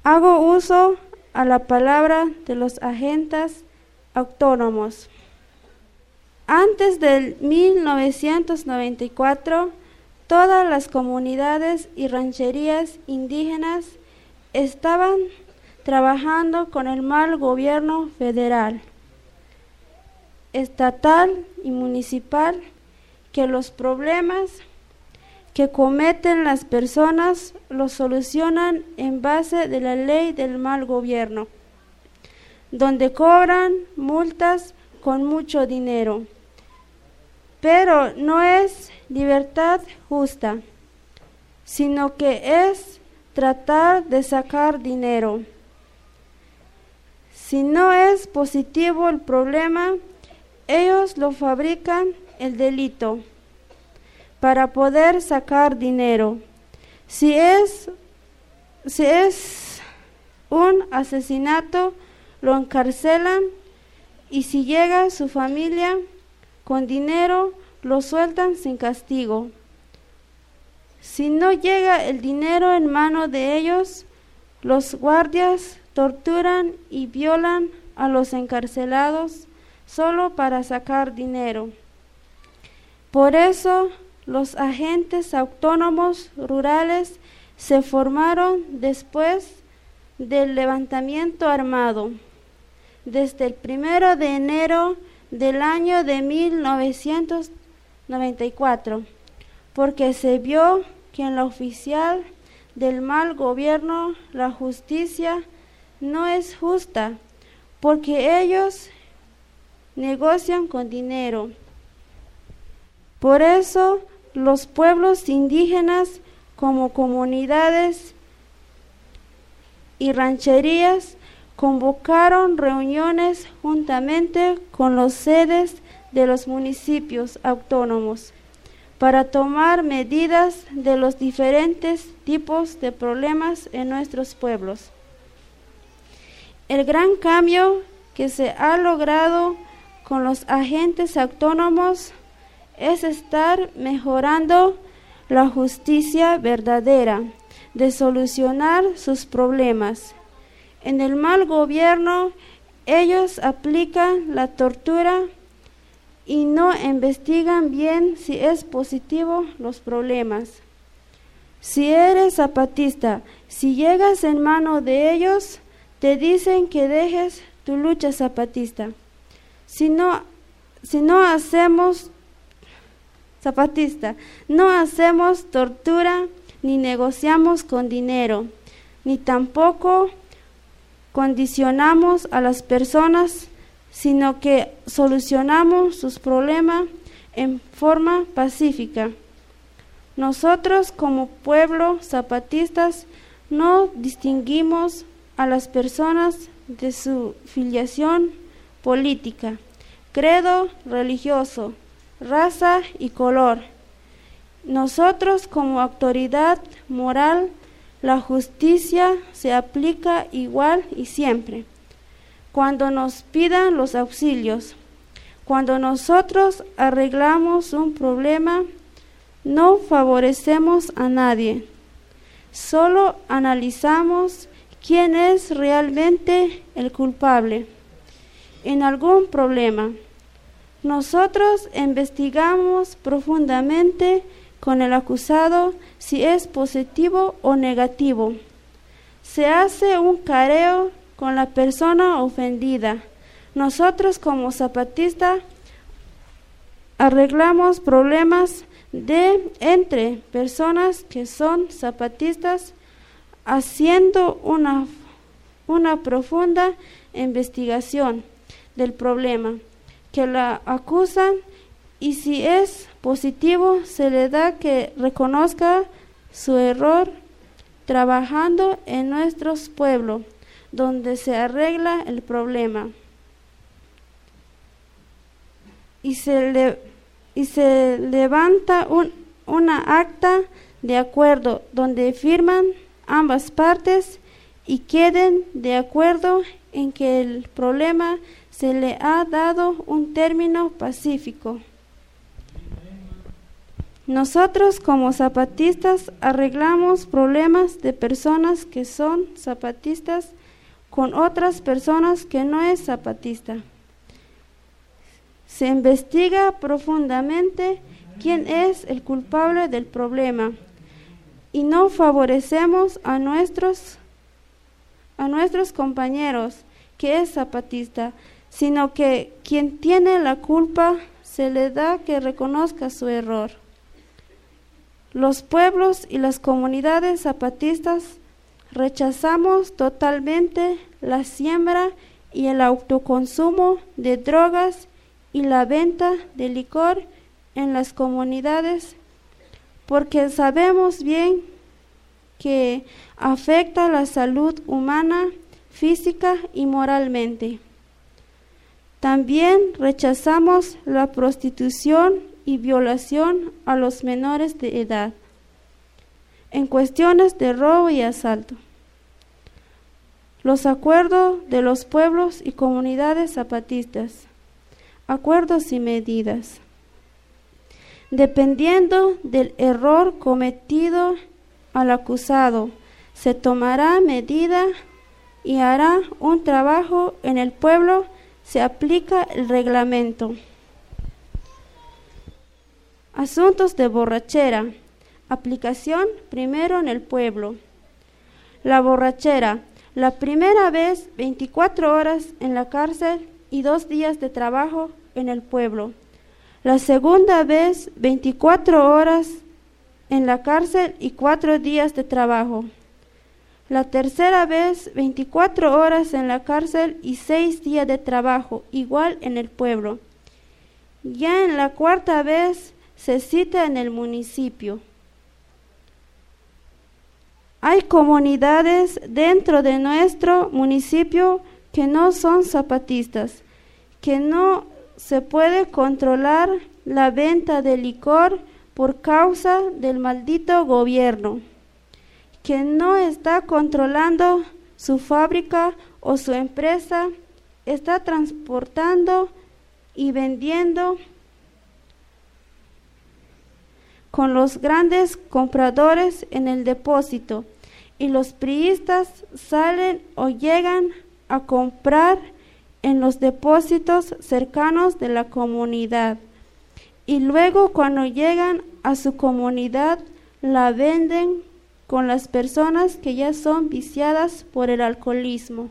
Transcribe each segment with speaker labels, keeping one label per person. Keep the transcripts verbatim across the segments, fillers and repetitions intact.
Speaker 1: Hago uso a la palabra de los agentes autónomos. Antes del mil novecientos noventa y cuatro, todas las comunidades y rancherías indígenas estaban trabajando con el mal gobierno federal, estatal y municipal, que los problemas que cometen las personas los solucionan en base de la ley del mal gobierno, donde cobran multas con mucho dinero. Pero no es libertad justa, sino que es tratar de sacar dinero. Si no es positivo el problema, ellos lo fabrican el delito para poder sacar dinero. Si es, si es un asesinato, lo encarcelan, y si llega su familia con dinero, lo sueltan sin castigo. Si no llega el dinero en mano de ellos, los guardias torturan y violan a los encarcelados solo para sacar dinero. Por eso, los agentes autónomos rurales se formaron después del levantamiento armado, desde el primero de enero del año de mil novecientos noventa y cuatro, porque se vio que en la oficial del mal gobierno la justicia no es justa, porque ellos negocian con dinero. Por eso los pueblos indígenas, como comunidades y rancherías, convocaron reuniones juntamente con los sedes de los municipios autónomos para tomar medidas de los diferentes tipos de problemas en nuestros pueblos. El gran cambio que se ha logrado con los agentes autónomos es estar mejorando la justicia verdadera de solucionar sus problemas. En el mal gobierno, ellos aplican la tortura y no investigan bien si es positivo los problemas. Si eres zapatista, si llegas en mano de ellos, te dicen que dejes tu lucha zapatista. Si no, si no hacemos zapatista, no hacemos tortura, ni negociamos con dinero, ni tampoco condicionamos a las personas, sino que solucionamos sus problemas en forma pacífica. Nosotros como pueblo zapatistas no distinguimos a las personas de su filiación política, credo religioso, raza y color. Nosotros como autoridad moral, la justicia se aplica igual y siempre. Cuando nos pidan los auxilios, cuando nosotros arreglamos un problema, no favorecemos a nadie. Solo analizamos quién es realmente el culpable en algún problema. Nosotros investigamos profundamente con el acusado si es positivo o negativo. Se hace un careo con la persona ofendida. Nosotros como zapatistas arreglamos problemas de entre personas que son zapatistas, haciendo una, una profunda investigación del problema que la acusan, y si es positivo se le da que reconozca su error, trabajando en nuestros pueblos donde se arregla el problema y se, le, y se levanta un, una acta de acuerdo donde firman ambas partes y queden de acuerdo en que el problema se le ha dado un término pacífico. Nosotros como zapatistas arreglamos problemas de personas que son zapatistas con otras personas que no es zapatista. Se investiga profundamente quién es el culpable del problema y no favorecemos a nuestros, a nuestros compañeros que es zapatista, sino que quien tiene la culpa se le da que reconozca su error. Los pueblos y las comunidades zapatistas rechazamos totalmente la siembra y el autoconsumo de drogas y la venta de licor en las comunidades, porque sabemos bien que afecta la salud humana, física y moralmente. También rechazamos la prostitución y violación a los menores de edad en cuestiones de robo y asalto. Los acuerdos de los pueblos y comunidades zapatistas, acuerdos y medidas. Dependiendo del error cometido al acusado, se tomará medida y hará un trabajo en el pueblo, se aplica el reglamento. Asuntos de borrachera. Aplicación primero en el pueblo. La borrachera. La primera vez, veinticuatro horas en la cárcel y dos días de trabajo en el pueblo. La segunda vez, veinticuatro horas en la cárcel y cuatro días de trabajo. La tercera vez, veinticuatro horas en la cárcel y seis días de trabajo, igual en el pueblo. Ya en la cuarta vez, se cita en el municipio. Hay comunidades dentro de nuestro municipio que no son zapatistas, que no se puede controlar la venta de licor por causa del maldito gobierno, que no está controlando su fábrica o su empresa, está transportando y vendiendo con los grandes compradores en el depósito, y los priistas salen o llegan a comprar en los depósitos cercanos de la comunidad, y luego cuando llegan a su comunidad la venden con las personas que ya son viciadas por el alcoholismo.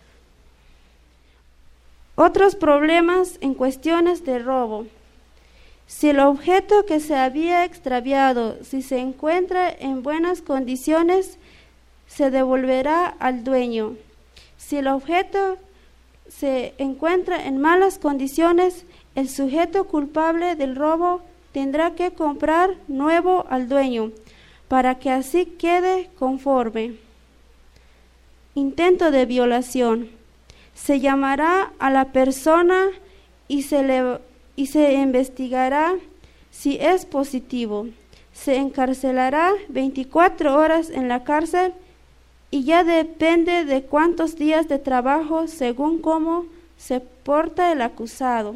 Speaker 1: Otros problemas en cuestiones de robo. Si el objeto que se había extraviado, si se encuentra en buenas condiciones, se devolverá al dueño. Si el objeto se encuentra en malas condiciones, el sujeto culpable del robo tendrá que comprar nuevo al dueño, para que así quede conforme. Intento de violación. Se llamará a la persona y se le y se investigará si es positivo. Se encarcelará veinticuatro horas en la cárcel y ya depende de cuántos días de trabajo según cómo se porta el acusado.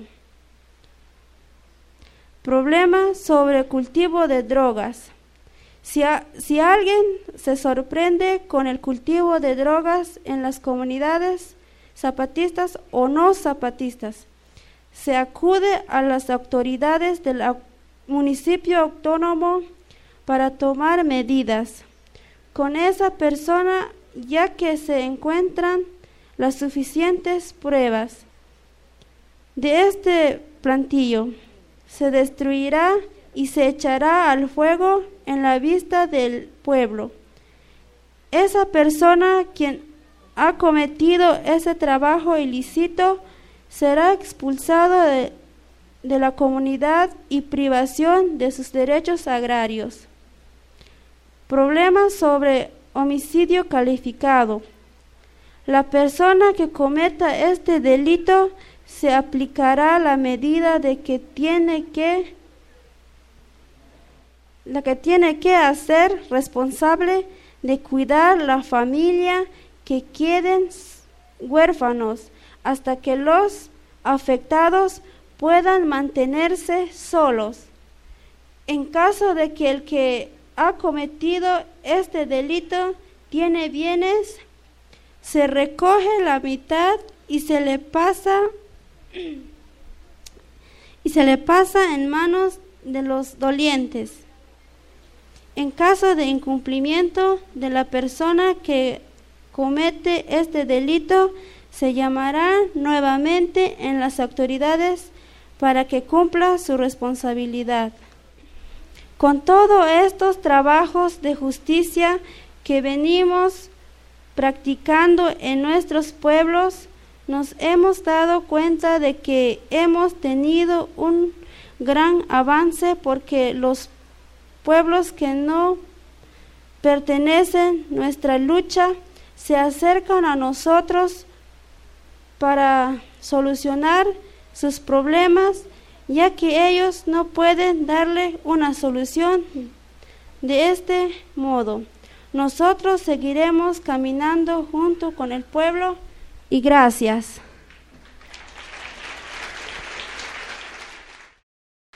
Speaker 1: Problema sobre cultivo de drogas. Si, a, si alguien se sorprende con el cultivo de drogas en las comunidades zapatistas o no zapatistas, se acude a las autoridades del municipio autónomo para tomar medidas con esa persona, ya que se encuentran las suficientes pruebas de este plantillo. Se destruirá y se echará al fuego en la vista del pueblo. Esa persona quien ha cometido ese trabajo ilícito será expulsado de, de la comunidad y privación de sus derechos agrarios. Problemas sobre homicidio calificado. La persona que cometa este delito se aplicará la medida de que tiene que la que tiene que hacer responsable de cuidar la familia que queden huérfanos hasta que los afectados puedan mantenerse solos. En caso de que el que ha cometido este delito tiene bienes, se recoge la mitad y se le pasa y se le pasa en manos de los dolientes. En caso de incumplimiento de la persona que comete este delito, se llamará nuevamente en las autoridades para que cumpla su responsabilidad. Con todos estos trabajos de justicia que venimos practicando en nuestros pueblos, nos hemos dado cuenta de que hemos tenido un gran avance, porque los pueblos que no pertenecen a nuestra lucha se acercan a nosotros para solucionar sus problemas, ya que ellos no pueden darle una solución de este modo. Nosotros seguiremos caminando junto con el pueblo y gracias.